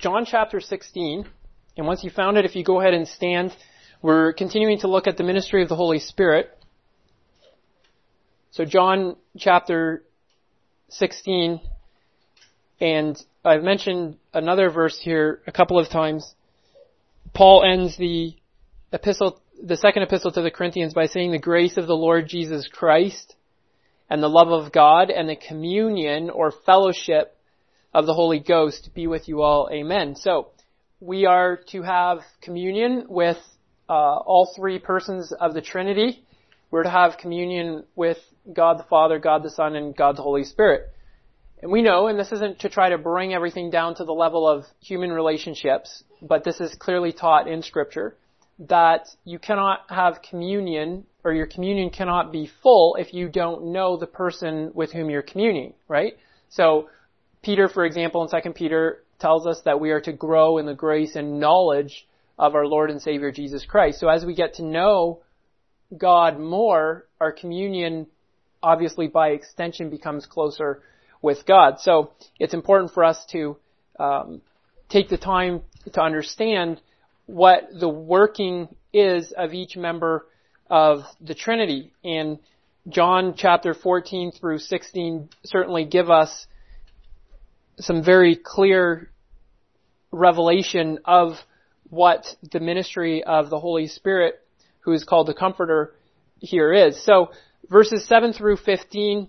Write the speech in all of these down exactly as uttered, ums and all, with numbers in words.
John chapter sixteen. And once you found it, if you go ahead and stand, we're continuing to look at the ministry of the Holy Spirit. So John chapter sixteen, and I've mentioned another verse here a couple of times. Paul ends the epistle, the second epistle to the Corinthians by saying the grace of the Lord Jesus Christ and the love of God and the communion or fellowship of the Holy Ghost be with you all. Amen. So we are to have communion with uh, all three persons of the Trinity. We're to have communion with God the Father, God the Son, and God the Holy Spirit. And we know, and this isn't to try to bring everything down to the level of human relationships, but this is clearly taught in Scripture, that you cannot have communion, or your communion cannot be full if you don't know the person with whom you're communing, right? So Peter, for example, in Second Peter tells us that we are to grow in the grace and knowledge of our Lord and Savior Jesus Christ. So as we get to know God more, our communion obviously by extension becomes closer with God. So it's important for us to um, take the time to understand what the working is of each member of the Trinity. And John chapter fourteen through sixteen certainly give us some very clear revelation of what the ministry of the Holy Spirit, who is called the Comforter, here is. So verses seven through fifteen,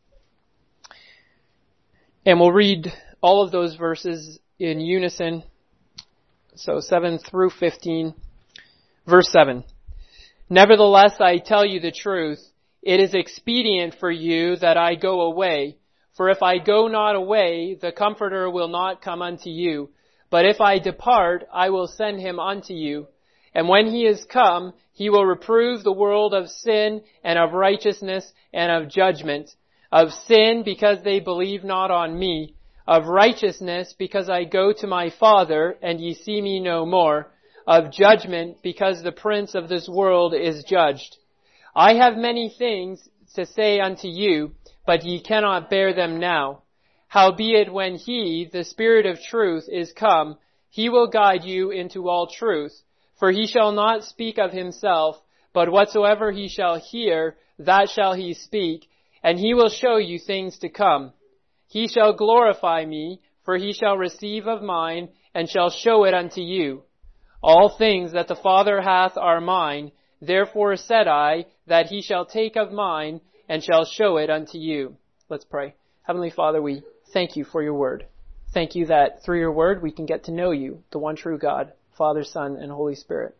and we'll read all of those verses in unison. So seven through fifteen. Verse seven. Nevertheless, I tell you the truth. It is expedient for you that I go away. For if I go not away, the Comforter will not come unto you. But if I depart, I will send him unto you. And when he is come, he will reprove the world of sin and of righteousness and of judgment. Of sin, because they believe not on me. Of righteousness, because I go to my Father, and ye see me no more. Of judgment, because the prince of this world is judged. I have many things to say unto you, but ye cannot bear them now. Howbeit when he, the Spirit of truth, is come, he will guide you into all truth. For he shall not speak of himself, but whatsoever he shall hear, that shall he speak, and he will show you things to come. He shall glorify me, for he shall receive of mine, and shall show it unto you. All things that the Father hath are mine, therefore said I, that he shall take of mine, and shall show it unto you. Let's pray. Heavenly Father, we thank you for your word. Thank you that through your word we can get to know you, the one true God, Father, Son, and Holy Spirit.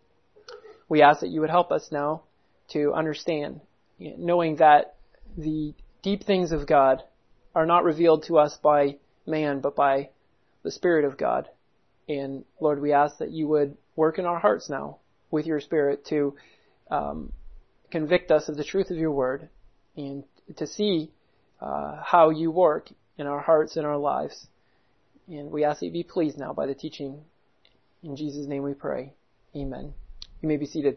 We ask that you would help us now to understand, knowing that the deep things of God are not revealed to us by man, but by the Spirit of God. And Lord, we ask that you would work in our hearts now with your Spirit to um, convict us of the truth of your word and to see uh, how you work in our hearts and our lives. And we ask that you be pleased now by the teaching. In Jesus' name we pray. Amen. You may be seated.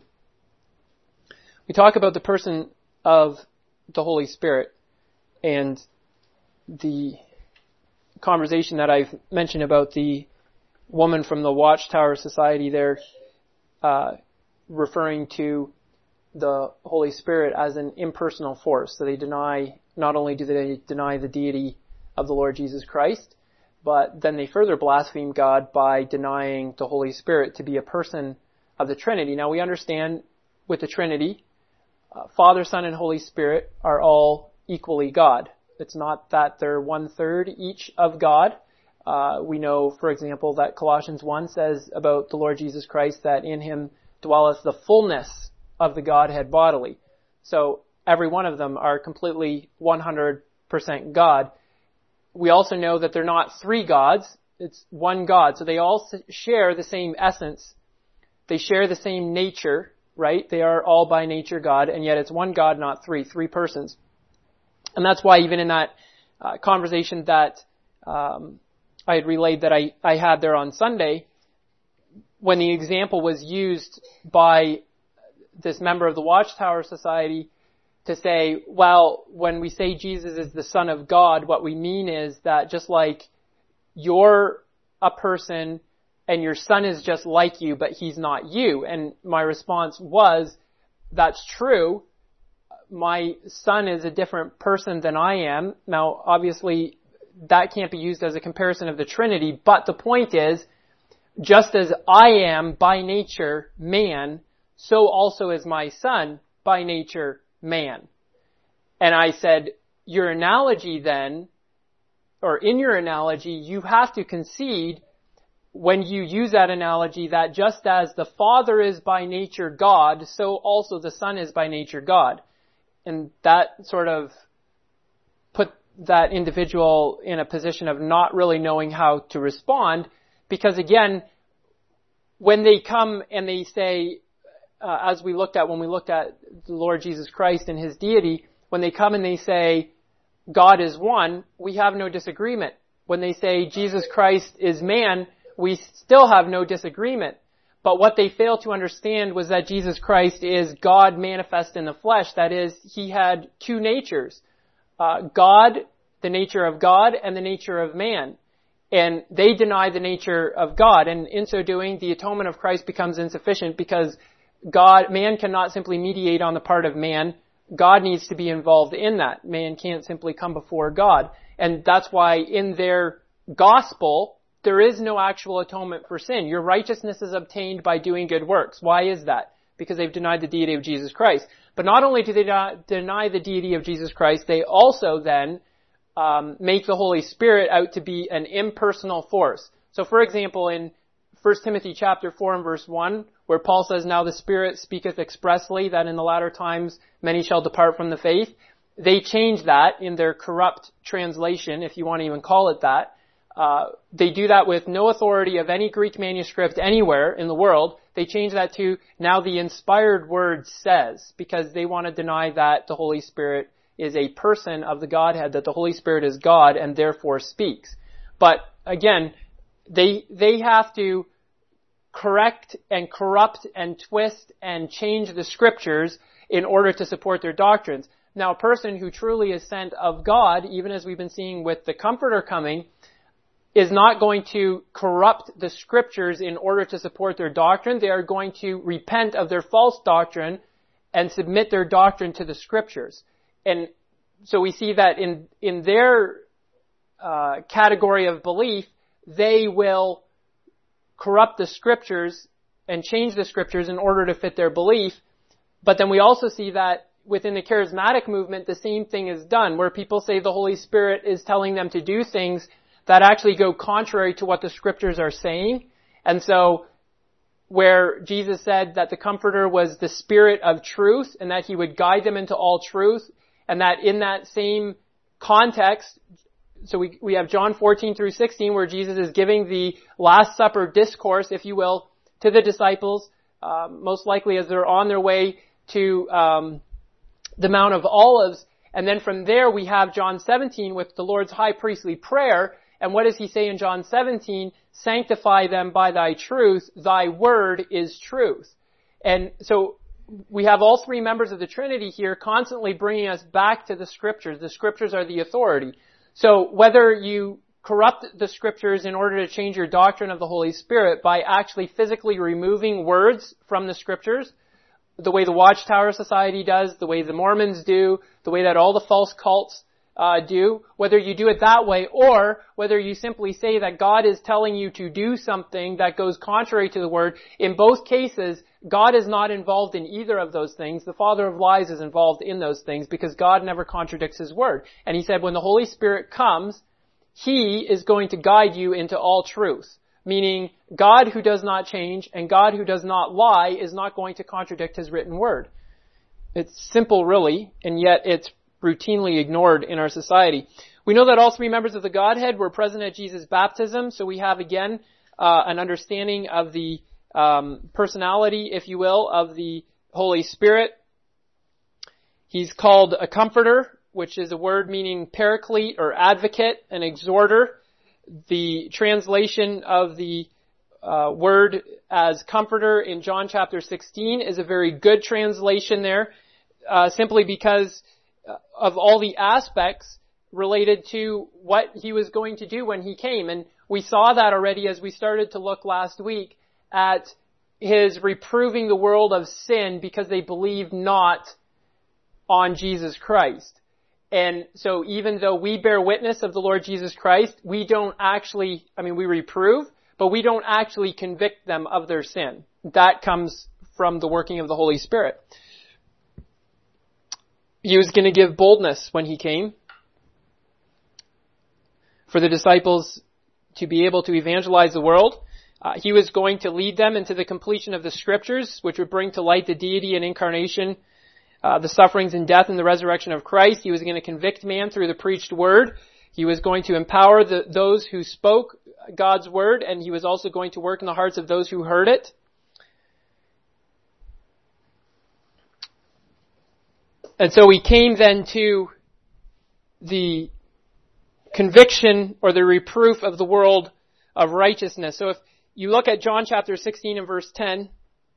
We talk about the person of the Holy Spirit, and the conversation that I've mentioned about the woman from the Watchtower Society there, uh, referring to the Holy Spirit as an impersonal force. So they deny, not only do they deny the deity of the Lord Jesus Christ, but then they further blaspheme God by denying the Holy Spirit to be a person of the Trinity. Now we understand with the Trinity, uh, Father, Son, and Holy Spirit are all equally God. It's not that they're one-third each of God. Uh, we know, for example, that Colossians one says about the Lord Jesus Christ that in him dwelleth the fullness of the Godhead bodily. So every one of them are completely one hundred percent God. We also know that they're not three gods. It's one God. So they all share the same essence. They share the same nature, right? They are all by nature God, and yet it's one God, not three, three persons. And that's why even in that uh, conversation that um, I had relayed that I, I had there on Sunday, when the example was used by this member of the Watchtower Society to say, well, when we say Jesus is the Son of God, what we mean is that just like your a person and your son is just like you, but he's not you. And my response was, that's true. My son is a different person than I am. Now, obviously, that can't be used as a comparison of the Trinity, but the point is, just as I am by nature man, so also is my son by nature man. And I said, your analogy then, or in your analogy, you have to concede when you use that analogy that just as the Father is by nature God, so also the Son is by nature God. And that sort of put that individual in a position of not really knowing how to respond, because again, when they come and they say, uh, as we looked at when we looked at the Lord Jesus Christ and his deity, when they come and they say, God is one, we have no disagreement. When they say Jesus Christ is man, we still have no disagreement. But what they fail to understand was that Jesus Christ is God manifest in the flesh. That is, he had two natures. Uh, God, the nature of God, and the nature of man. And they deny the nature of God. And in so doing, the atonement of Christ becomes insufficient because God, man cannot simply mediate on the part of man. God needs to be involved in that. Man can't simply come before God. And that's why in their gospel, there is no actual atonement for sin. Your righteousness is obtained by doing good works. Why is that? Because they've denied the deity of Jesus Christ. But not only do they not deny the deity of Jesus Christ, they also then um, make the Holy Spirit out to be an impersonal force. So for example, in First Timothy chapter four and verse one, where Paul says, now the Spirit speaketh expressly that in the latter times many shall depart from the faith, they change that in their corrupt translation, if you want to even call it that. Uh, they do that with no authority of any Greek manuscript anywhere in the world. They change that to, now the inspired word says, because they want to deny that the Holy Spirit is a person of the Godhead, that the Holy Spirit is God and therefore speaks. But again, they, they have to correct and corrupt and twist and change the scriptures in order to support their doctrines. Now, a person who truly is sent of God, even as we've been seeing with the Comforter coming, is not going to corrupt the scriptures in order to support their doctrine. They are going to repent of their false doctrine and submit their doctrine to the scriptures. And so we see that in, in their uh, category of belief, they will corrupt the scriptures and change the scriptures in order to fit their belief. But then we also see that within the charismatic movement, the same thing is done, where people say the Holy Spirit is telling them to do things that actually go contrary to what the scriptures are saying. And so where Jesus said that the Comforter was the Spirit of truth and that he would guide them into all truth, and that in that same context, so we, we have John fourteen through sixteen where Jesus is giving the Last Supper discourse, if you will, to the disciples, uh, most likely as they're on their way to um, the Mount of Olives. And then from there we have John seventeen with the Lord's high priestly prayer. And what does he say in John seventeen? Sanctify them by thy truth. Thy word is truth. And so we have all three members of the Trinity here constantly bringing us back to the scriptures. The scriptures are the authority. So whether you corrupt the scriptures in order to change your doctrine of the Holy Spirit by actually physically removing words from the scriptures, the way the Watchtower Society does, the way the Mormons do, the way that all the false cults uh, do, whether you do it that way or whether you simply say that God is telling you to do something that goes contrary to the Word, in both cases, God is not involved in either of those things. The father of lies is involved in those things because God never contradicts His Word. And He said when the Holy Spirit comes, He is going to guide you into all truth. Meaning, God who does not change and God who does not lie is not going to contradict His written word. It's simple, really, and yet it's routinely ignored in our society. We know that all three members of the Godhead were present at Jesus' baptism, so we have, again, uh, an understanding of the um, personality, if you will, of the Holy Spirit. He's called a comforter, which is a word meaning paraclete or advocate, an exhorter. The translation of the uh, word as comforter in John chapter sixteen is a very good translation there, uh, simply because of all the aspects related to what He was going to do when He came. And We saw that already as we started to look last week at his reproving the world of sin because they believed not on Jesus Christ. And so even though we bear witness of the Lord Jesus Christ, we don't actually, I mean, we reprove, but we don't actually convict them of their sin. That comes from the working of the Holy Spirit. He was going to give boldness when he came for the disciples to be able to evangelize the world. Uh, he was going to lead them into the completion of the Scriptures, which would bring to light the deity and incarnation, uh, the sufferings and death and the resurrection of Christ. He was going to convict man through the preached word. He was going to empower the, those who spoke God's word, and he was also going to work in the hearts of those who heard it. And so we came then to the conviction or the reproof of the world of righteousness. So if you look at John chapter sixteen and verse ten,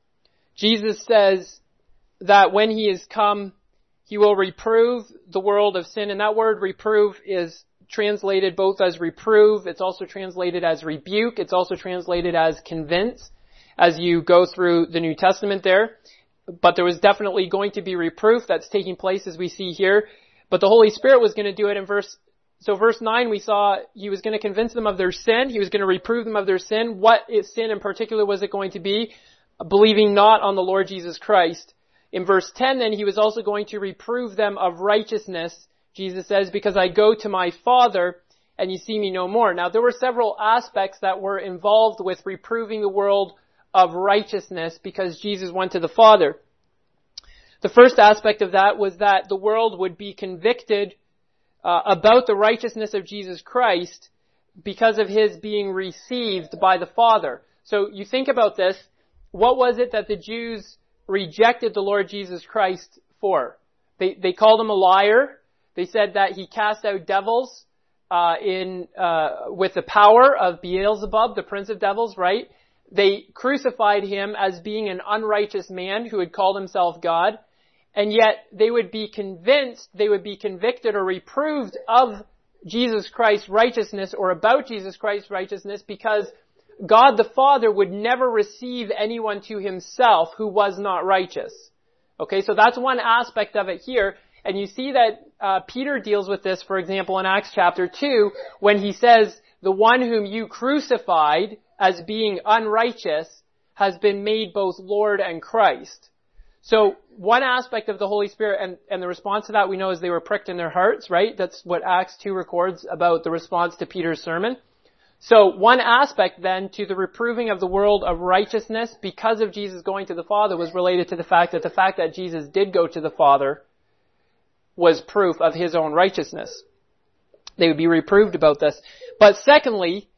Jesus says that when he is come, he will reprove the world of sin. And that word reprove is translated both as reprove. It's also translated as rebuke. It's also translated as convince as you go through the New Testament there. But there was definitely going to be reproof that's taking place as we see here. But the Holy Spirit was going to do it in verse, so verse nine we saw he was going to convince them of their sin. He was going to reprove them of their sin. What sin in particular was it going to be? Believing not on the Lord Jesus Christ. In verse ten then he was also going to reprove them of righteousness. Jesus says, because I go to my Father and you see me no more. Now there were several aspects that were involved with reproving the world of righteousness because Jesus went to the Father. The first aspect of that was that the world would be convicted uh, about the righteousness of Jesus Christ because of his being received by the Father. So you think about this. What was it that the Jews rejected the Lord Jesus Christ for? They, they called him a liar. They said that he cast out devils uh, in uh, with the power of Beelzebub, the prince of devils, right? They crucified him as being an unrighteous man who had called himself God. And yet they would be convinced, they would be convicted or reproved of Jesus Christ's righteousness or about Jesus Christ's righteousness because God the Father would never receive anyone to himself who was not righteous. Okay, so that's one aspect of it here. And you see that uh, Peter deals with this, for example, in Acts chapter two, when he says, the one whom you crucified as being unrighteous has been made both Lord and Christ. So one aspect of the Holy Spirit and, and the response to that we know is they were pricked in their hearts, right? That's what Acts two records about the response to Peter's sermon. So one aspect then to the reproving of the world of righteousness because of Jesus going to the Father was related to the fact that the fact that Jesus did go to the Father was proof of his own righteousness. They would be reproved about this. But secondly,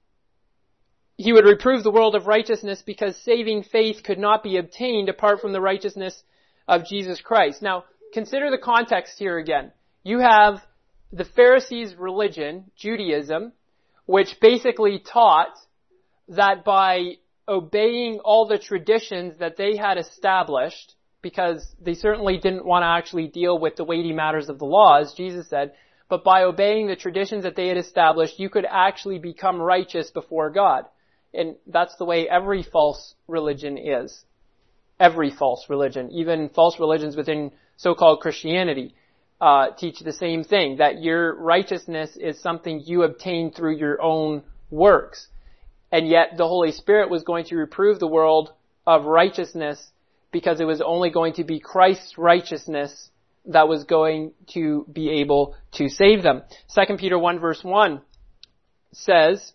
he would reprove the world of righteousness because saving faith could not be obtained apart from the righteousness of Jesus Christ. Now, consider the context here again. You have the Pharisees' religion, Judaism, which basically taught that by obeying all the traditions that they had established, because they certainly didn't want to actually deal with the weighty matters of the law, as Jesus said, but by obeying the traditions that they had established, you could actually become righteous before God. And that's the way every false religion is. Every false religion, even false religions within so-called Christianity, uh, teach the same thing, that your righteousness is something you obtain through your own works. And yet the Holy Spirit was going to reprove the world of righteousness because it was only going to be Christ's righteousness that was going to be able to save them. Second Peter one verse one says,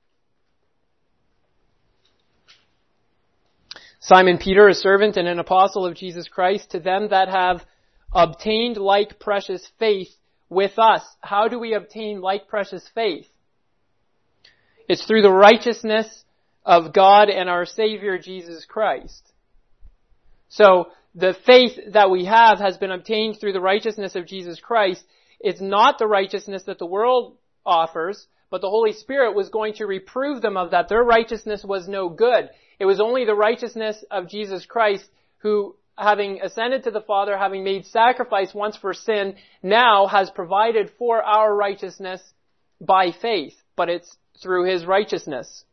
Simon Peter, a servant and an apostle of Jesus Christ, to them that have obtained like precious faith with us. How do we obtain like precious faith? It's through the righteousness of God and our Savior Jesus Christ. So the faith that we have has been obtained through the righteousness of Jesus Christ. It's not the righteousness that the world offers, but the Holy Spirit was going to reprove them of that. Their righteousness was no good. It was only the righteousness of Jesus Christ who, having ascended to the Father, having made sacrifice once for sin, now has provided for our righteousness by faith. But it's through his righteousness.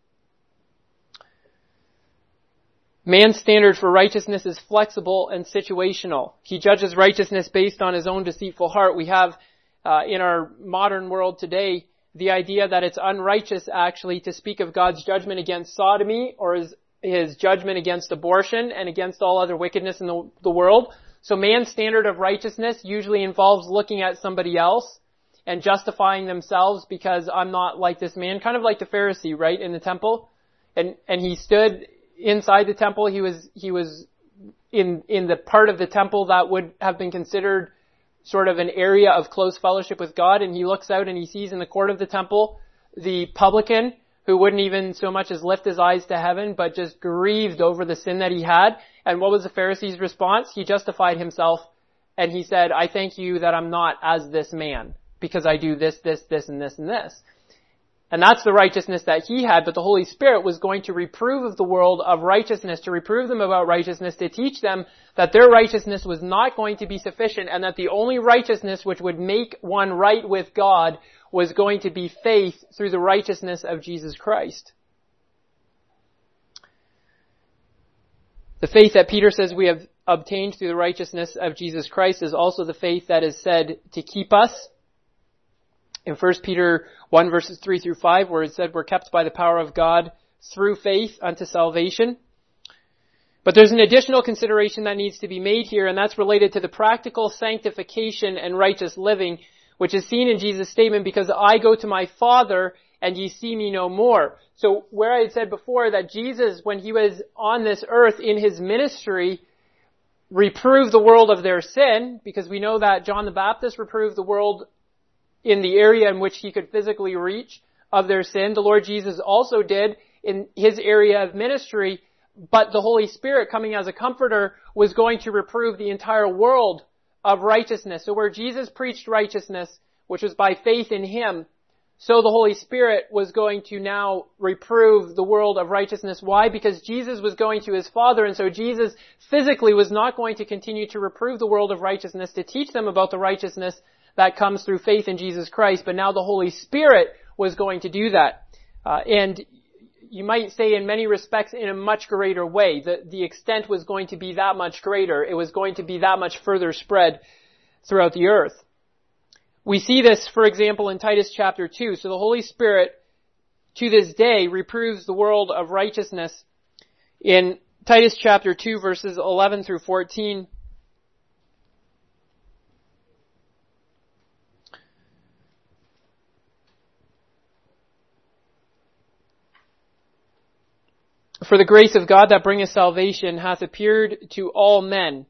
Man's standard for righteousness is flexible and situational. He judges righteousness based on his own deceitful heart. We have uh, in our modern world today the idea that it's unrighteous actually to speak of God's judgment against sodomy or his, his judgment against abortion and against all other wickedness in the, the world. So man's standard of righteousness usually involves looking at somebody else and justifying themselves because I'm not like this man, kind of like the Pharisee, right, in the temple. And, and he stood inside the temple. He was, he was in, in the part of the temple that would have been considered sort of an area of close fellowship with God. And he looks out and he sees in the court of the temple the publican who wouldn't even so much as lift his eyes to heaven, but just grieved over the sin that he had. And what was the Pharisee's response? He justified himself and he said, I thank you that I'm not as this man because I do this, this, this, and this, and this. And that's the righteousness that he had, but the Holy Spirit was going to reprove of the world of righteousness, to reprove them about righteousness, to teach them that their righteousness was not going to be sufficient and that the only righteousness which would make one right with God was going to be faith through the righteousness of Jesus Christ. The faith that Peter says we have obtained through the righteousness of Jesus Christ is also the faith that is said to keep us. In First Peter one verses three through five, where it said we're kept by the power of God through faith unto salvation. But there's an additional consideration that needs to be made here, and that's related to the practical sanctification and righteous living, which is seen in Jesus' statement, because I go to my Father and ye see me no more. So where I had said before that Jesus, when he was on this earth in his ministry, reproved the world of their sin, because we know that John the Baptist reproved the world in the area in which he could physically reach of their sin. The Lord Jesus also did in his area of ministry, but the Holy Spirit, coming as a comforter, was going to reprove the entire world of righteousness. So where Jesus preached righteousness, which was by faith in him, so the Holy Spirit was going to now reprove the world of righteousness. Why? Because Jesus was going to his Father, and so Jesus physically was not going to continue to reprove the world of righteousness, to teach them about the righteousness that comes through faith in Jesus Christ, but now the Holy Spirit was going to do that. Uh, and you might say in many respects in a much greater way. The, the extent was going to be that much greater. It was going to be that much further spread throughout the earth. We see this, for example, in Titus chapter two. So the Holy Spirit, to this day, reproves the world of righteousness. In Titus chapter two, verses eleven through fourteen, for the grace of God that bringeth salvation hath appeared to all men.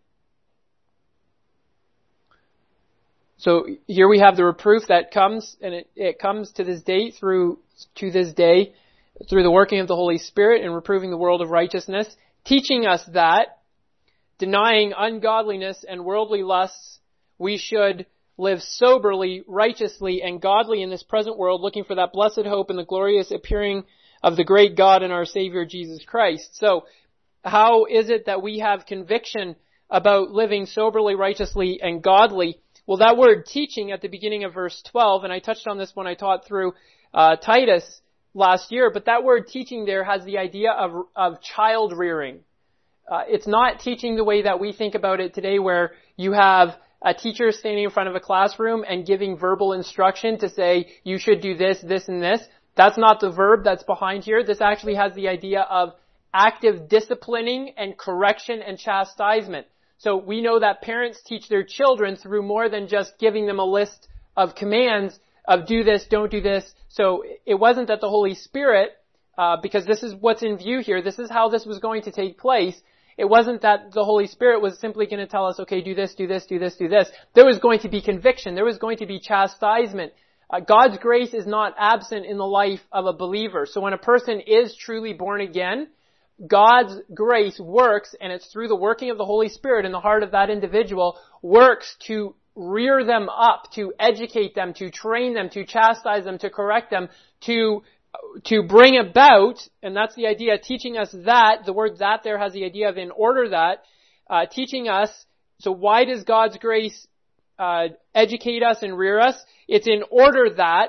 So here we have the reproof that comes, and it, it comes to this day through, to this day, through the working of the Holy Spirit in reproving the world of righteousness, teaching us that, denying ungodliness and worldly lusts, we should live soberly, righteously, and godly in this present world, looking for that blessed hope and the glorious appearing of the great God and our Savior Jesus Christ. So, how is it that we have conviction about living soberly, righteously, and godly? Well, that word teaching at the beginning of verse twelve, and I touched on this when I taught through uh, Titus last year, but that word teaching there has the idea of, of child rearing. Uh, it's not teaching the way that we think about it today, where you have a teacher standing in front of a classroom and giving verbal instruction to say, you should do this, this, and this. That's not the verb that's behind here. This actually has the idea of active disciplining and correction and chastisement. So we know that parents teach their children through more than just giving them a list of commands of do this, don't do this. So it wasn't that the Holy Spirit, uh, because this is what's in view here, this is how this was going to take place. It wasn't that the Holy Spirit was simply going to tell us, okay, do this, do this, do this, do this. There was going to be conviction. There was going to be chastisement. Uh, God's grace is not absent in the life of a believer. So when a person is truly born again, God's grace works, and it's through the working of the Holy Spirit in the heart of that individual, works to rear them up, to educate them, to train them, to chastise them, to correct them, to to bring about, and that's the idea, teaching us that, the word that there has the idea of in order that, uh, teaching us. So why does God's grace uh educate us and rear us? It's in order that,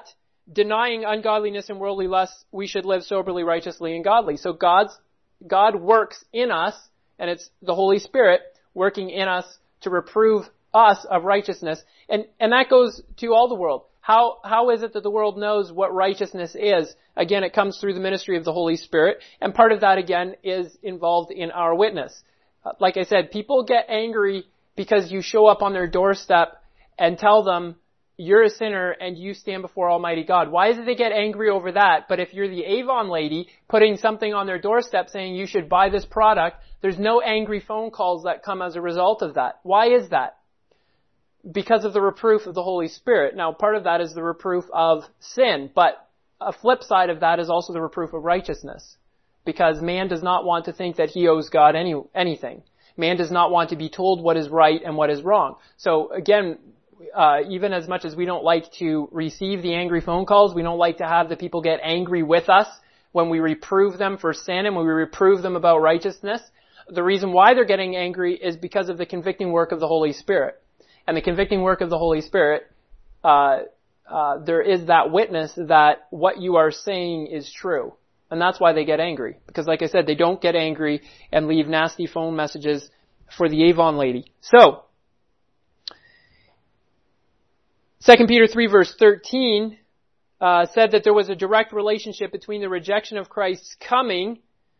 denying ungodliness and worldly lusts, we should live soberly, righteously, and godly. So God's, God works in us, and it's the Holy Spirit working in us to reprove us of righteousness. And, and that goes to all the world. How, how is it that the world knows what righteousness is? Again, it comes through the ministry of the Holy Spirit, and part of that, again, is involved in our witness. Like I said, people get angry because you show up on their doorstep and tell them you're a sinner and you stand before Almighty God. Why is it they get angry over that? But if you're the Avon lady putting something on their doorstep saying you should buy this product, there's no angry phone calls that come as a result of that. Why is that? Because of the reproof of the Holy Spirit. Now, part of that is the reproof of sin, but a flip side of that is also the reproof of righteousness. Because man does not want to think that he owes God any anything. Man does not want to be told what is right and what is wrong. So again, uh, even as much as we don't like to receive the angry phone calls, we don't like to have the people get angry with us when we reprove them for sin and when we reprove them about righteousness. The reason why they're getting angry is because of the convicting work of the Holy Spirit. And the convicting work of the Holy Spirit, uh, uh, there is that witness that what you are saying is true. And that's why they get angry. Because like I said, they don't get angry and leave nasty phone messages for the Avon lady. So, Second Peter three verse thirteen uh, said that there was a direct relationship between the rejection of Christ's coming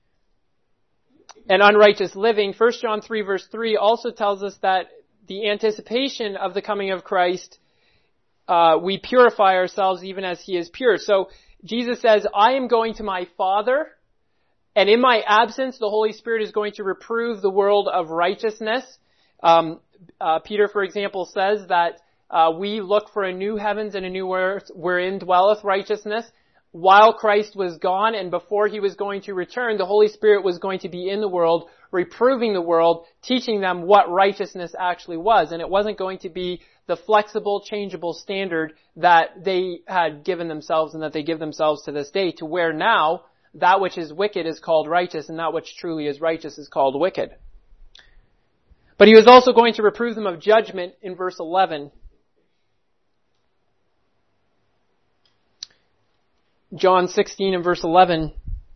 and unrighteous living. First John three verse three also tells us that the anticipation of the coming of Christ, uh, we purify ourselves even as he is pure. So Jesus says, I am going to my Father, and in my absence, the Holy Spirit is going to reprove the world of righteousness. Um, uh, Peter, for example, says that uh, we look for a new heavens and a new earth wherein dwelleth righteousness. While Christ was gone and before he was going to return, the Holy Spirit was going to be in the world, reproving the world, teaching them what righteousness actually was. And it wasn't going to be the flexible, changeable standard that they had given themselves and that they give themselves to this day, to where now that which is wicked is called righteous and that which truly is righteous is called wicked. But he was also going to reprove them of judgment in verse eleven. John sixteen and verse eleven.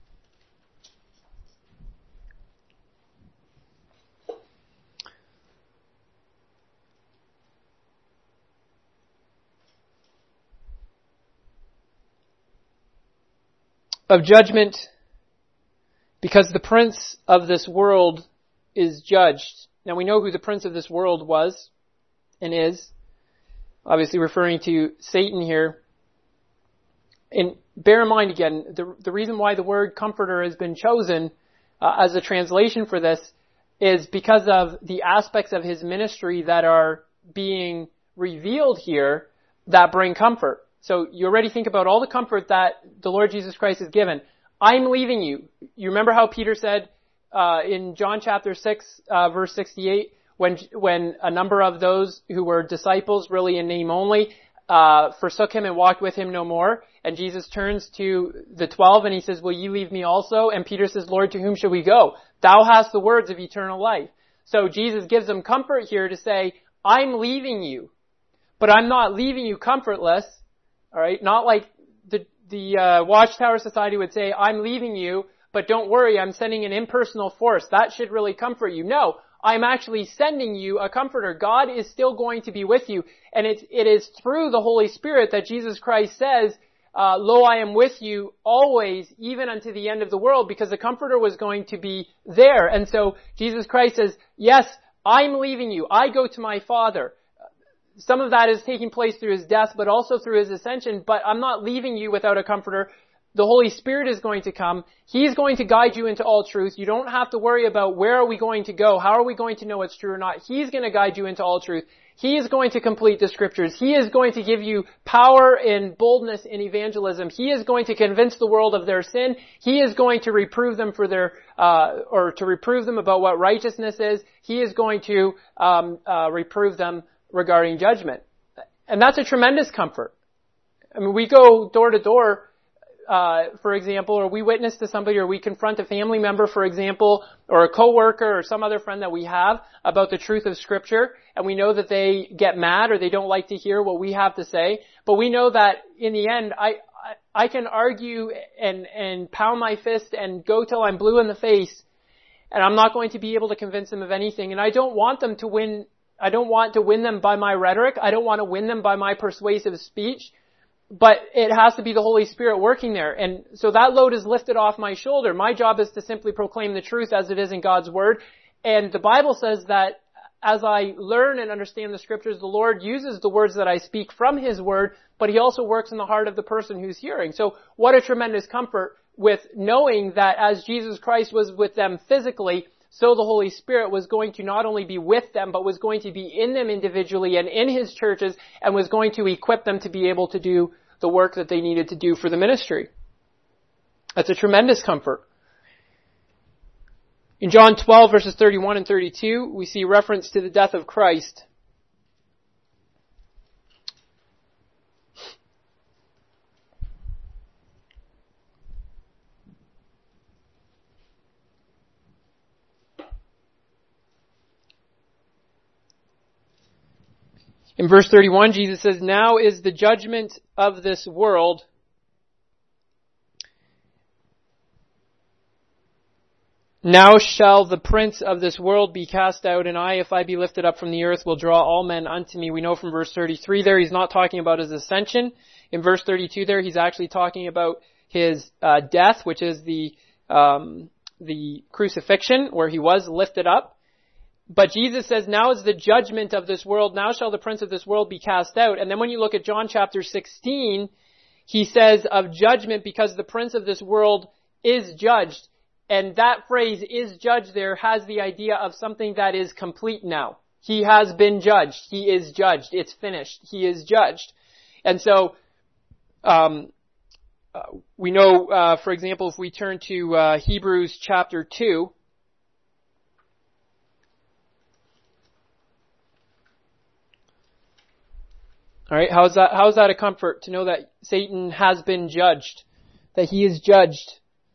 Of judgment, because the prince of this world is judged. Now we know who the prince of this world was and is. Obviously referring to Satan here. And bear in mind again, the, the reason why the word comforter has been chosen uh, as a translation for this is because of the aspects of his ministry that are being revealed here that bring comfort. So you already think about all the comfort that the Lord Jesus Christ has given. I'm leaving you. You remember how Peter said uh, in John chapter six, uh, verse sixty-eight, when when a number of those who were disciples, really in name only, uh, forsook him and walked with him no more. And Jesus turns to the twelve and he says, will you leave me also? And Peter says, Lord, to whom shall we go? Thou hast the words of eternal life. So Jesus gives them comfort here to say, I'm leaving you, but I'm not leaving you comfortless. All right, not like the the uh, Watchtower Society would say, I'm leaving you, but don't worry, I'm sending an impersonal force. That should really comfort you. No, I'm actually sending you a comforter. God is still going to be with you, and it's, it is through the Holy Spirit that Jesus Christ says, uh, lo, I am with you always, even unto the end of the world, because the comforter was going to be there. And so Jesus Christ says, yes, I'm leaving you. I go to my Father. Some of that is taking place through his death, but also through his ascension. But I'm not leaving you without a comforter. The Holy Spirit is going to come. He's going to guide you into all truth. You don't have to worry about where are we going to go? How are we going to know what's true or not? He's going to guide you into all truth. He is going to complete the scriptures. He is going to give you power and boldness in evangelism. He is going to convince the world of their sin. He is going to reprove them for their, uh, or to reprove them about what righteousness is. He is going to, um, uh, reprove them regarding judgment. And that's a tremendous comfort. I mean, we go door to door uh, for example, or we witness to somebody, or we confront a family member, for example, or a coworker or some other friend that we have about the truth of Scripture, and we know that they get mad or they don't like to hear what we have to say, but we know that in the end, I, I, I can argue and, and pound my fist and go till I'm blue in the face, and I'm not going to be able to convince them of anything, and I don't want them to win, I don't want to win them by my rhetoric, I don't want to win them by my persuasive speech, but it has to be the Holy Spirit working there. And so that load is lifted off my shoulder. My job is to simply proclaim the truth as it is in God's Word. And the Bible says that as I learn and understand the Scriptures, the Lord uses the words that I speak from His Word, but He also works in the heart of the person who's hearing. So what a tremendous comfort with knowing that as Jesus Christ was with them physically, so the Holy Spirit was going to not only be with them, but was going to be in them individually and in His churches, and was going to equip them to be able to do the work that they needed to do for the ministry. That's a tremendous comfort. In John twelve, verses thirty-one and thirty-two, we see reference to the death of Christ. In verse thirty-one, Jesus says, "Now is the judgment of this world. Now shall the prince of this world be cast out, and I, if I be lifted up from the earth, will draw all men unto me." We know from verse thirty-three there, he's not talking about his ascension. In verse thirty-two there, he's actually talking about his uh, death, which is the um, the crucifixion, where he was lifted up. But Jesus says, now is the judgment of this world. Now shall the prince of this world be cast out. And then when you look at John chapter sixteen, he says of judgment because the prince of this world is judged. And that phrase, is judged there, has the idea of something that is complete now. He has been judged. He is judged. It's finished. He is judged. And so, um, uh, we know, uh, for example, if we turn to uh, Hebrews chapter two, all right, how is that, how is that a comfort to know that Satan has been judged, that he is judged?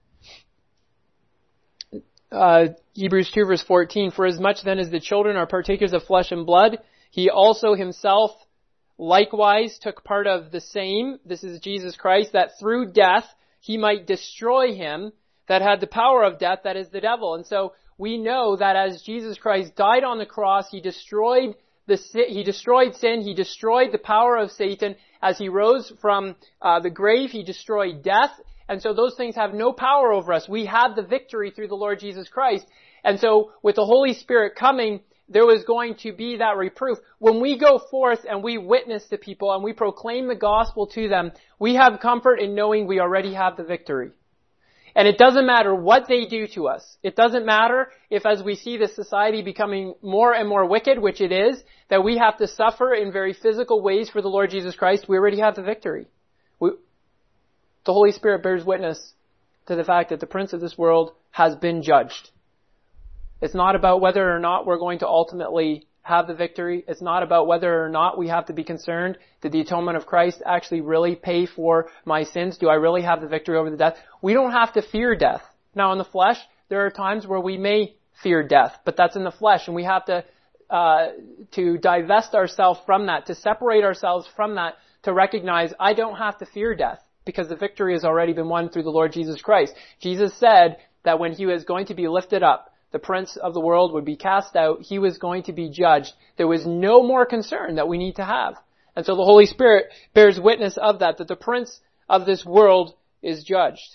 Uh, Hebrews two verse fourteen, "For as much then as the children are partakers of flesh and blood, he also himself likewise took part of the same," this is Jesus Christ, "that through death he might destroy him that had the power of death, that is the devil." And so we know that as Jesus Christ died on the cross, he destroyed The, he destroyed sin, he destroyed the power of Satan. As he rose from uh, the grave, he destroyed death. And so those things have no power over us. We have the victory through the Lord Jesus Christ. And so with the Holy Spirit coming, there was going to be that reproof. When we go forth and we witness to people and we proclaim the gospel to them, we have comfort in knowing we already have the victory. And it doesn't matter what they do to us. It doesn't matter if, as we see this society becoming more and more wicked, which it is, that we have to suffer in very physical ways for the Lord Jesus Christ. We already have the victory. We, the Holy Spirit bears witness to the fact that the prince of this world has been judged. It's not about whether or not we're going to ultimately have the victory. It's not about whether or not we have to be concerned. Did the atonement of Christ actually really pay for my sins? Do I really have the victory over the death? We don't have to fear death. Now in the flesh, there are times where we may fear death, but that's in the flesh, and we have to uh to divest ourselves from that, to separate ourselves from that, to recognize I don't have to fear death because the victory has already been won through the Lord Jesus Christ. Jesus said that when he was going to be lifted up, the prince of the world would be cast out. He was going to be judged. There was no more concern that we need to have. And so the Holy Spirit bears witness of that, that the prince of this world is judged.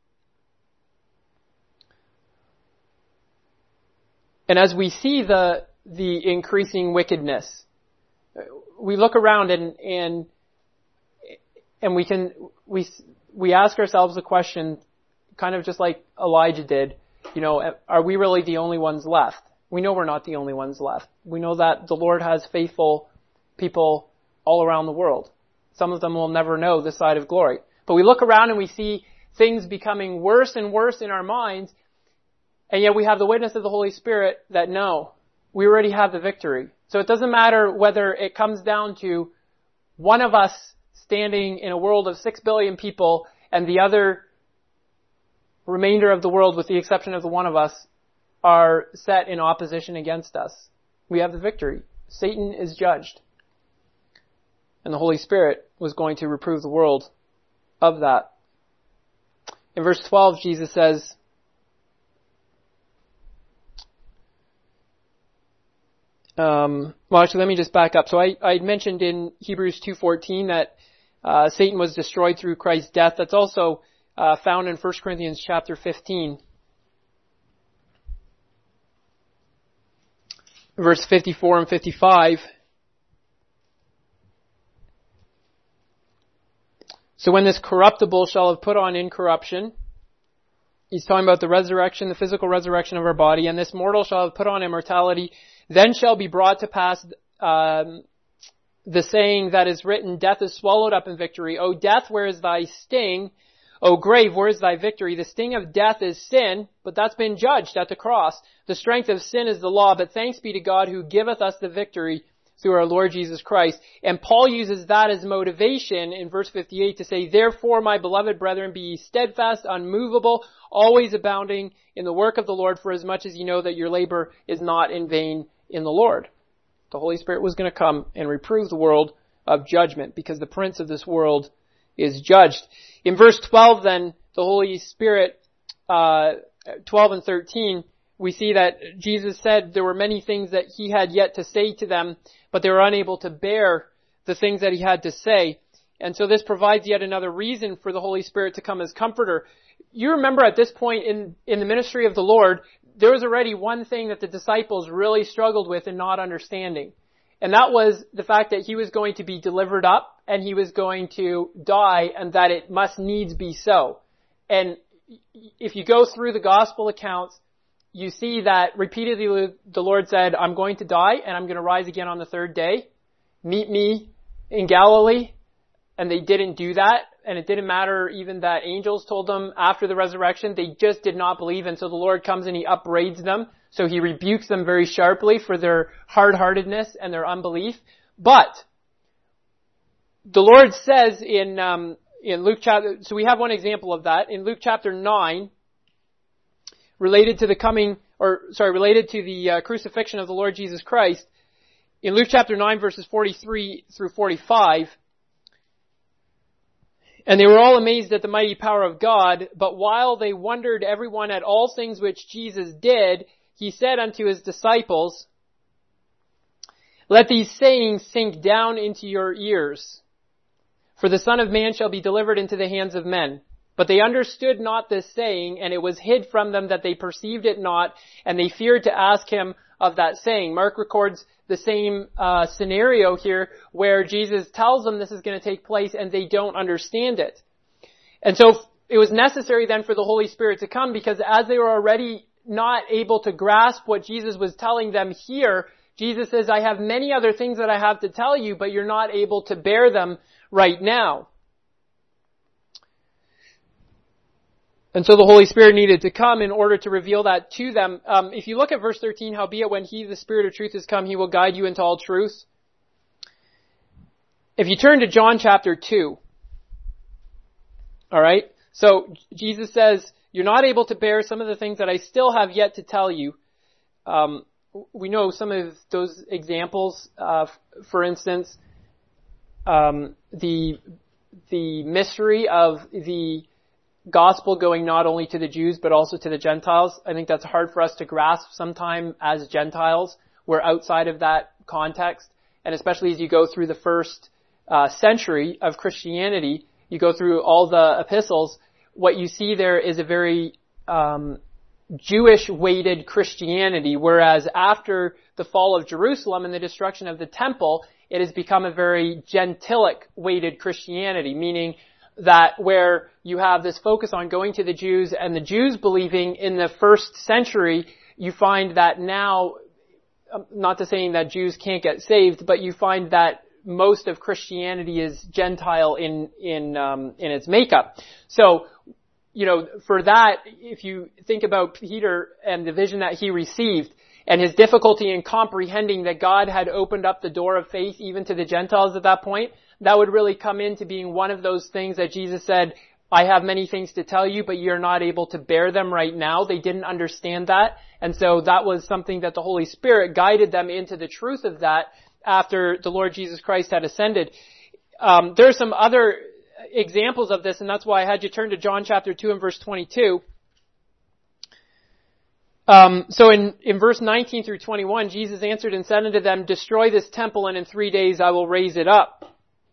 And as we see the the increasing wickedness, we look around and and and we can we we ask ourselves the question, kind of just like Elijah did. You know, are we really the only ones left? We know we're not the only ones left. We know that the Lord has faithful people all around the world. Some of them will never know this side of glory. But we look around and we see things becoming worse and worse in our minds, and yet we have the witness of the Holy Spirit that no, we already have the victory. So it doesn't matter whether it comes down to one of us standing in a world of six billion people and the other remainder of the world, with the exception of the one of us, are set in opposition against us. We have the victory. Satan is judged. And the Holy Spirit was going to reprove the world of that. In verse twelve, Jesus says, um, well, actually, let me just back up. So I, I mentioned in Hebrews two fourteen that uh, Satan was destroyed through Christ's death. That's also uh, found in First Corinthians chapter fifteen. Verse fifty-four and fifty-five. So when this corruptible shall have put on incorruption, he's talking about the resurrection, the physical resurrection of our body, and this mortal shall have put on immortality, then shall be brought to pass um, the saying that is written, death is swallowed up in victory. O death, where is thy sting? O grave, where is thy victory? The sting of death is sin, but that's been judged at the cross. The strength of sin is the law, but thanks be to God who giveth us the victory through our Lord Jesus Christ. And Paul uses that as motivation in verse fifty-eight to say, therefore, my beloved brethren, be ye steadfast, unmovable, always abounding in the work of the Lord, for as much as ye know that your labor is not in vain in the Lord. The Holy Spirit was going to come and reprove the world of judgment because the prince of this world is judged. In verse twelve then, the Holy Spirit, uh, twelve and thirteen, we see that Jesus said there were many things that he had yet to say to them, but they were unable to bear the things that he had to say. And so this provides yet another reason for the Holy Spirit to come as comforter. You remember at this point in, in the ministry of the Lord, there was already one thing that the disciples really struggled with in not understanding. And that was the fact that he was going to be delivered up and he was going to die and that it must needs be so. And if you go through the gospel accounts, you see that repeatedly the Lord said, I'm going to die and I'm going to rise again on the third day. Meet me in Galilee. And they didn't do that. And it didn't matter even that angels told them after the resurrection. They just did not believe. And so the Lord comes and he upbraids them. So he rebukes them very sharply for their hard-heartedness and their unbelief. But the Lord says in um, in Luke chapter, so we have one example of that. In Luke chapter nine, related to the coming, or sorry, related to the uh, crucifixion of the Lord Jesus Christ, in Luke chapter nine, verses forty-three through forty-five, and they were all amazed at the mighty power of God, but while they wondered everyone at all things which Jesus did, he said unto his disciples, let these sayings sink down into your ears, for the Son of Man shall be delivered into the hands of men. But they understood not this saying, and it was hid from them that they perceived it not, and they feared to ask him of that saying. Mark records the same uh, scenario here, where Jesus tells them this is going to take place, and they don't understand it. And so it was necessary then for the Holy Spirit to come, because as they were already not able to grasp what Jesus was telling them here, Jesus says, I have many other things that I have to tell you, but you're not able to bear them right now. And so the Holy Spirit needed to come in order to reveal that to them. Um, if you look at verse thirteen, howbeit when he, the Spirit of truth, is come, he will guide you into all truth. If you turn to John chapter two, alright, so Jesus says, you're not able to bear some of the things that I still have yet to tell you. Um, we know some of those examples, uh, for instance, um, the, the mystery of the gospel going not only to the Jews but also to the Gentiles. I think that's hard for us to grasp sometime as Gentiles. We're outside of that context. And especially as you go through the first uh, century of Christianity, you go through all the epistles, what you see there is a very um, Jewish-weighted Christianity, whereas after the fall of Jerusalem and the destruction of the temple, it has become a very Gentilic-weighted Christianity, meaning that where you have this focus on going to the Jews and the Jews believing in the first century, you find that now, not to saying that Jews can't get saved, but you find that most of Christianity is Gentile in, in, um, in its makeup. So, you know, for that, if you think about Peter and the vision that he received and his difficulty in comprehending that God had opened up the door of faith even to the Gentiles at that point, that would really come into being one of those things that Jesus said, I have many things to tell you, but you're not able to bear them right now. They didn't understand that. And so that was something that the Holy Spirit guided them into the truth of that after the Lord Jesus Christ had ascended. Um, there are some other examples of this, and that's why I had you turn to John chapter two and verse twenty-two. Um, so in, in verse nineteen through twenty-one, Jesus answered and said unto them, destroy this temple, and in three days I will raise it up.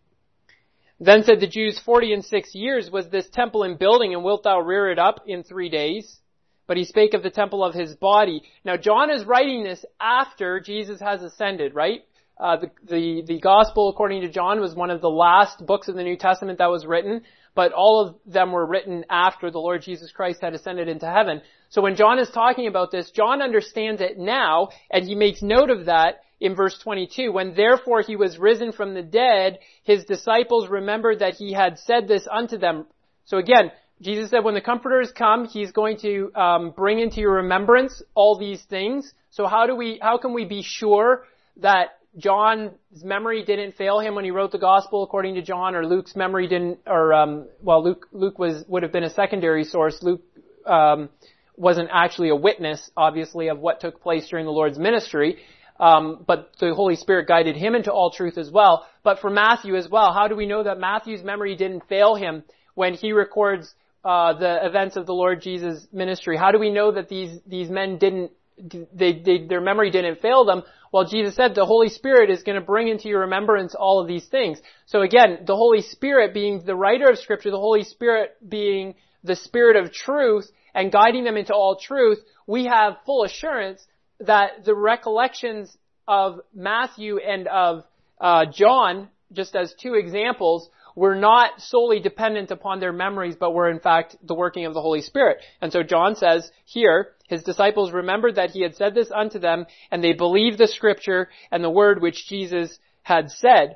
Then said the Jews, forty and six years was this temple in building, and wilt thou rear it up in three days? But he spake of the temple of his body. Now John is writing this after Jesus has ascended, right? Uh, the, the, the Gospel according to John was one of the last books of the New Testament that was written, but all of them were written after the Lord Jesus Christ had ascended into heaven. So when John is talking about this, John understands it now, and he makes note of that in verse twenty-two. When therefore he was risen from the dead, his disciples remembered that he had said this unto them. So again, Jesus said when the Comforters come, he's going to um, bring into your remembrance all these things. So how do we, how can we be sure that John's memory didn't fail him when he wrote the Gospel according to John, or Luke's memory didn't, or um, well, Luke Luke was would have been a secondary source. Luke um, wasn't actually a witness, obviously, of what took place during the Lord's ministry. Um, but the Holy Spirit guided him into all truth as well. But for Matthew as well, how do we know that Matthew's memory didn't fail him when he records uh, the events of the Lord Jesus' ministry? How do we know that these these men didn't, they, they their memory didn't fail them? Well, Jesus said the Holy Spirit is going to bring into your remembrance all of these things. So again, the Holy Spirit being the writer of Scripture, the Holy Spirit being the Spirit of truth and guiding them into all truth, we have full assurance that the recollections of Matthew and of uh, John, just as two examples, were not solely dependent upon their memories, but were in fact the working of the Holy Spirit. And so John says here, his disciples remembered that he had said this unto them, and they believed the Scripture and the word which Jesus had said.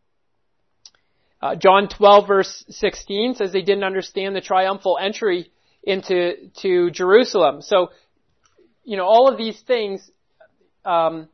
Uh, John twelve verse sixteen says they didn't understand the triumphal entry into to Jerusalem. So, you know, all of these things um,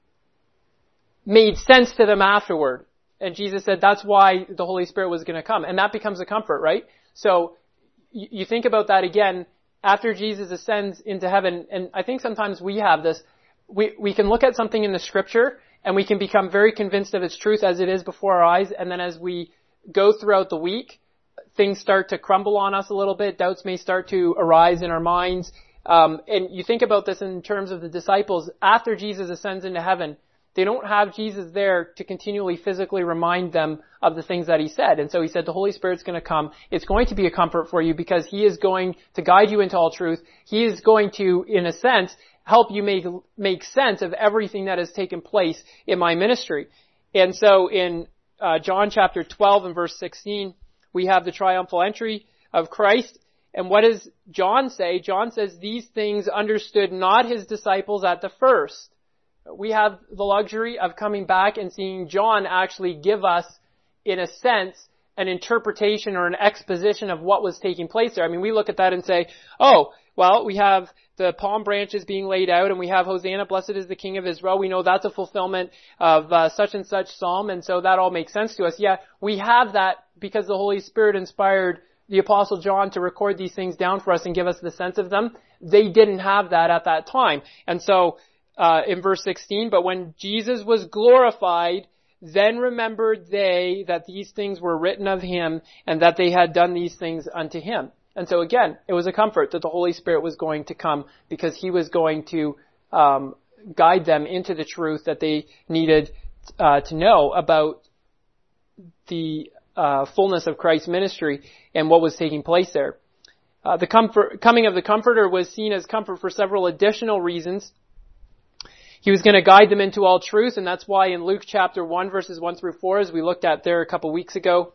made sense to them afterward. And Jesus said that's why the Holy Spirit was going to come. And that becomes a comfort, right? So you, you think about that again after Jesus ascends into heaven. And I think sometimes we have this. We, we can look at something in the Scripture and we can become very convinced of its truth as it is before our eyes. And then as we go throughout the week, things start to crumble on us a little bit. Doubts may start to arise in our minds. Um, and you think about this in terms of the disciples. After Jesus ascends into heaven, they don't have Jesus there to continually physically remind them of the things that he said. And so he said the Holy Spirit's going to come. It's going to be a comfort for you because he is going to guide you into all truth. He is going to, in a sense, help you make make sense of everything that has taken place in my ministry. And so in uh, John chapter twelve and verse sixteen, we have the triumphal entry of Christ. And what does John say? John says these things understood not his disciples at the first. We have the luxury of coming back and seeing John actually give us, in a sense, an interpretation or an exposition of what was taking place there. I mean, we look at that and say, oh, well, we have the palm branches being laid out and we have Hosanna, blessed is the King of Israel. We know that's a fulfillment of uh, such and such psalm, and so that all makes sense to us. Yeah, we have that because the Holy Spirit inspired the Apostle John to record these things down for us and give us the sense of them. They didn't have that at that time. And so, Uh, in verse sixteen, but when Jesus was glorified, then remembered they that these things were written of him and that they had done these things unto him. And so again, it was a comfort that the Holy Spirit was going to come because he was going to um, guide them into the truth that they needed uh, to know about the uh, fullness of Christ's ministry and what was taking place there. Uh, the comfort, coming of the Comforter was seen as comfort for several additional reasons. He was going to guide them into all truth, and that's why in Luke chapter one, verses one through four, as we looked at there a couple weeks ago,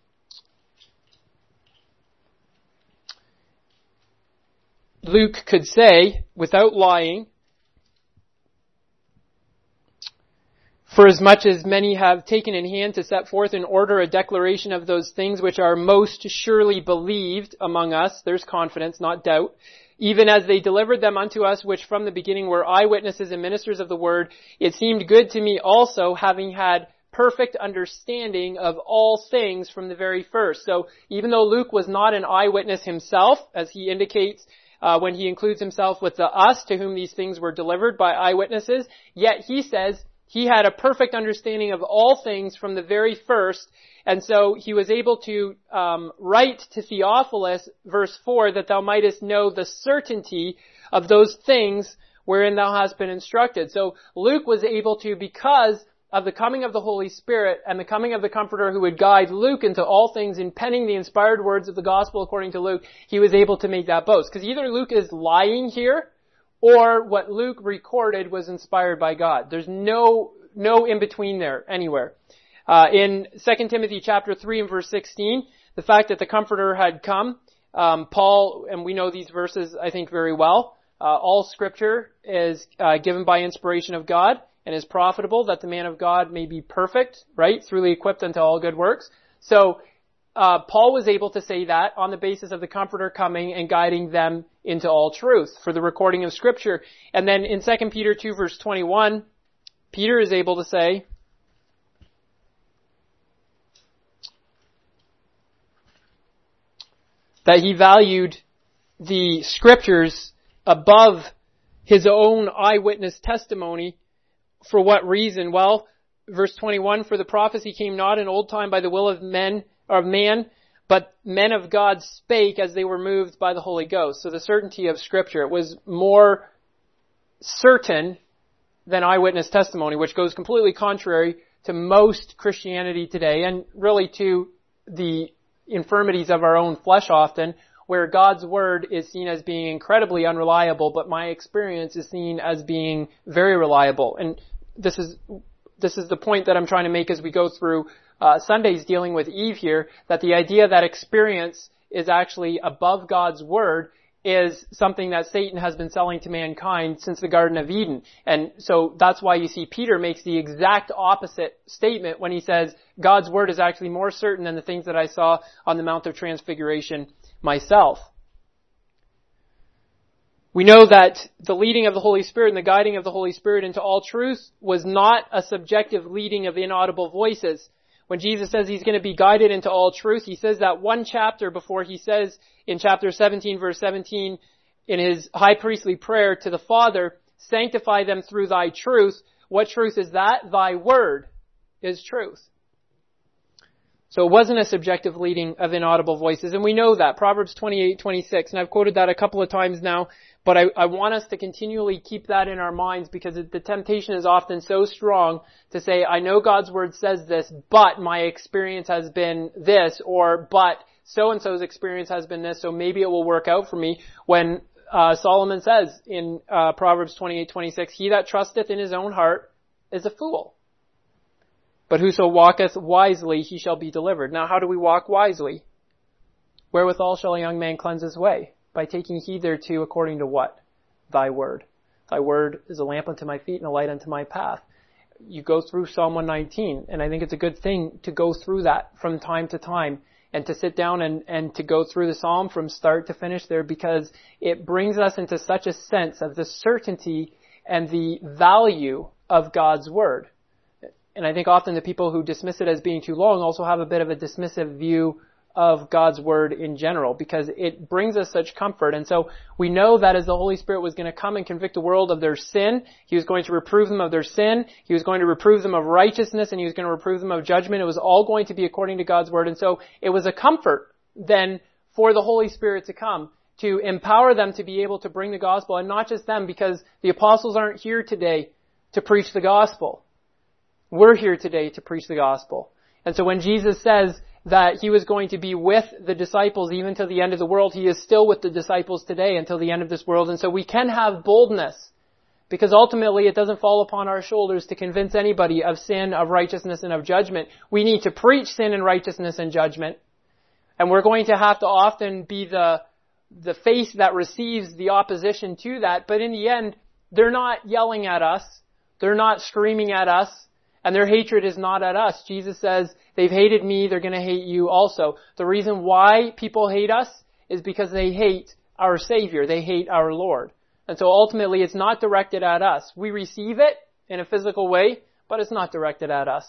Luke could say, without lying, for as much as many have taken in hand to set forth in order a declaration of those things which are most surely believed among us, there's confidence, not doubt, even as they delivered them unto us, which from the beginning were eyewitnesses and ministers of the word, it seemed good to me also, having had perfect understanding of all things from the very first. So even though Luke was not an eyewitness himself, as he indicates uh, when he includes himself with the us to whom these things were delivered by eyewitnesses, yet he says he had a perfect understanding of all things from the very first. And so he was able to um, write to Theophilus, verse four, that thou mightest know the certainty of those things wherein thou hast been instructed. So Luke was able to, because of the coming of the Holy Spirit and the coming of the Comforter who would guide Luke into all things in penning the inspired words of the gospel according to Luke, he was able to make that boast. Because either Luke is lying here, or what Luke recorded was inspired by God. There's no no in-between there anywhere. Uh, in Second Timothy chapter three and verse sixteen, the fact that the Comforter had come, um, Paul, and we know these verses, I think, very well. Uh, all Scripture is uh, given by inspiration of God and is profitable, that the man of God may be perfect, right, truly equipped unto all good works. So uh, Paul was able to say that on the basis of the Comforter coming and guiding them into all truth for the recording of Scripture. And then in Second Peter two verse twenty-one, Peter is able to say, that he valued the Scriptures above his own eyewitness testimony. For what reason? Well, verse twenty-one, for the prophecy came not in old time by the will of men, or of man, but men of God spake as they were moved by the Holy Ghost. So the certainty of Scripture, it was more certain than eyewitness testimony, which goes completely contrary to most Christianity today, and really to the infirmities of our own flesh often, where God's Word is seen as being incredibly unreliable, but my experience is seen as being very reliable. And this is this is the point that I'm trying to make as we go through uh, Sundays dealing with Eve here, that the idea that experience is actually above God's Word is something that Satan has been selling to mankind since the Garden of Eden. And so that's why you see Peter makes the exact opposite statement when he says, God's Word is actually more certain than the things that I saw on the Mount of Transfiguration myself. We know that the leading of the Holy Spirit and the guiding of the Holy Spirit into all truth was not a subjective leading of inaudible voices. When Jesus says he's going to be guided into all truth, he says that one chapter before he says in chapter seventeen, verse seventeen, in his high priestly prayer to the Father, sanctify them through thy truth. What truth is that? Thy word is truth. So it wasn't a subjective leading of inaudible voices, and we know that. Proverbs twenty-eight, twenty-six, and I've quoted that a couple of times now, but I, I want us to continually keep that in our minds, because the temptation is often so strong to say, I know God's Word says this, but my experience has been this, or but so-and-so's experience has been this, so maybe it will work out for me, when uh, Solomon says in uh, Proverbs twenty-eight, twenty-six, he that trusteth in his own heart is a fool. But whoso walketh wisely, he shall be delivered. Now, how do we walk wisely? Wherewithal shall a young man cleanse his way? By taking heed thereto according to what? Thy word. Thy word is a lamp unto my feet and a light unto my path. You go through Psalm one nineteen, and I think it's a good thing to go through that from time to time, and to sit down and, and to go through the Psalm from start to finish there, because it brings us into such a sense of the certainty and the value of God's Word. And I think often the people who dismiss it as being too long also have a bit of a dismissive view of God's Word in general, because it brings us such comfort. And so we know that as the Holy Spirit was going to come and convict the world of their sin, He was going to reprove them of their sin, He was going to reprove them of righteousness, and He was going to reprove them of judgment. It was all going to be according to God's Word. And so it was a comfort then for the Holy Spirit to come, to empower them to be able to bring the gospel, and not just them, because the apostles aren't here today to preach the gospel. We're here today to preach the gospel. And so when Jesus says that He was going to be with the disciples even till the end of the world, He is still with the disciples today until the end of this world. And so we can have boldness, because ultimately it doesn't fall upon our shoulders to convince anybody of sin, of righteousness, and of judgment. We need to preach sin and righteousness and judgment. And we're going to have to often be the, the face that receives the opposition to that. But in the end, they're not yelling at us. They're not screaming at us. And their hatred is not at us. Jesus says, they've hated me, they're going to hate you also. The reason why people hate us is because they hate our Savior. They hate our Lord. And so ultimately, it's not directed at us. We receive it in a physical way, but it's not directed at us.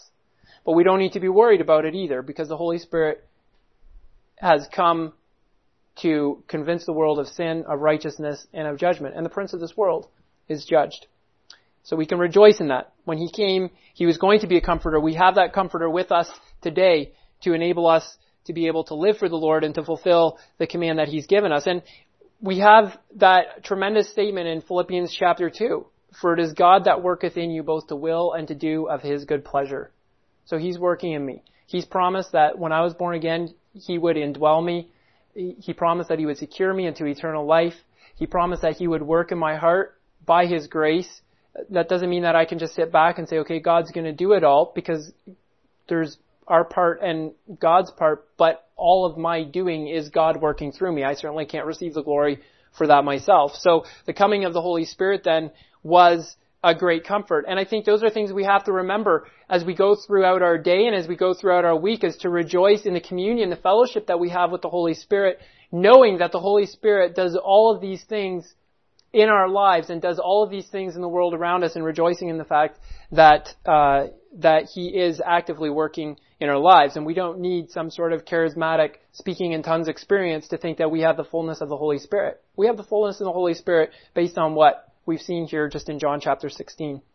But we don't need to be worried about it either, because the Holy Spirit has come to convince the world of sin, of righteousness, and of judgment. And the prince of this world is judged. So we can rejoice in that. When he came, he was going to be a comforter. We have that comforter with us today to enable us to be able to live for the Lord and to fulfill the command that he's given us. And we have that tremendous statement in Philippians chapter two. For it is God that worketh in you both to will and to do of his good pleasure. So he's working in me. He's promised that when I was born again, he would indwell me. He promised that he would secure me into eternal life. He promised that he would work in my heart by his grace. That doesn't mean that I can just sit back and say, okay, God's going to do it all, because there's our part and God's part, but all of my doing is God working through me. I certainly can't receive the glory for that myself. So the coming of the Holy Spirit then was a great comfort. And I think those are things we have to remember as we go throughout our day and as we go throughout our week, is to rejoice in the communion, the fellowship that we have with the Holy Spirit, knowing that the Holy Spirit does all of these things in our lives and does all of these things in the world around us, and rejoicing in the fact that uh that he is actively working in our lives. And we don't need some sort of charismatic speaking in tongues experience to think that we have the fullness of the Holy Spirit. We have the fullness of the Holy Spirit based on what we've seen here just in John chapter sixteen.